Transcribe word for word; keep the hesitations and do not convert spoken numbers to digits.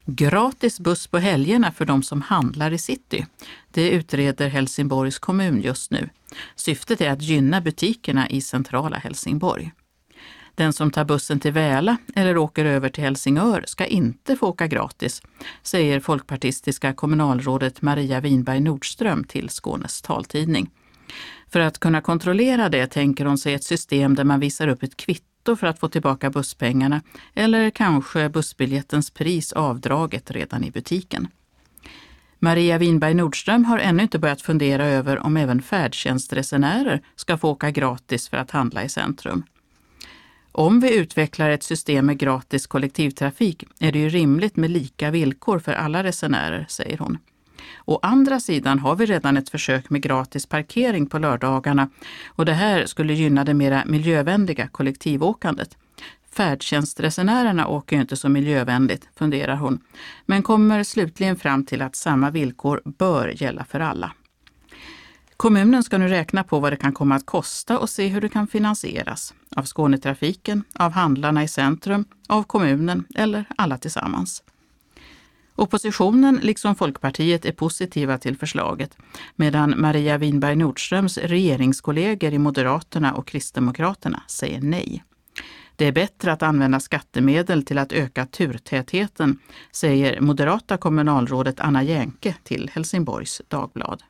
Gratis buss på helgerna för de som handlar i city. Det utreder Helsingborgs kommun just nu. Syftet är att gynna butikerna i centrala Helsingborg. Den som tar bussen till Väla eller åker över till Helsingör ska inte få åka gratis, säger folkpartistiska kommunalrådet Maria Winberg Nordström till Skånes taltidning. För att kunna kontrollera det tänker hon sig ett system där man visar upp ett kvitto för att få tillbaka busspengarna eller kanske bussbiljettens pris avdraget redan i butiken. Maria Winberg Nordström har ännu inte börjat fundera över om även färdtjänstresenärer ska få åka gratis för att handla i centrum. Om vi utvecklar ett system med gratis kollektivtrafik är det ju rimligt med lika villkor för alla resenärer, säger hon. Å andra sidan har vi redan ett försök med gratis parkering på lördagarna och det här skulle gynna det mera miljövänliga kollektivåkandet. Färdtjänstresenärerna åker ju inte så miljövänligt, funderar hon, men kommer slutligen fram till att samma villkor bör gälla för alla. Kommunen ska nu räkna på vad det kan komma att kosta och se hur det kan finansieras. Av Skånetrafiken, av handlarna i centrum, av kommunen eller alla tillsammans. Oppositionen, liksom Folkpartiet, är positiva till förslaget, medan Maria Winberg Nordströms regeringskollegor i Moderaterna och Kristdemokraterna säger nej. Det är bättre att använda skattemedel till att öka turtätheten, säger moderata kommunalrådet Anna Jänke till Helsingborgs Dagblad.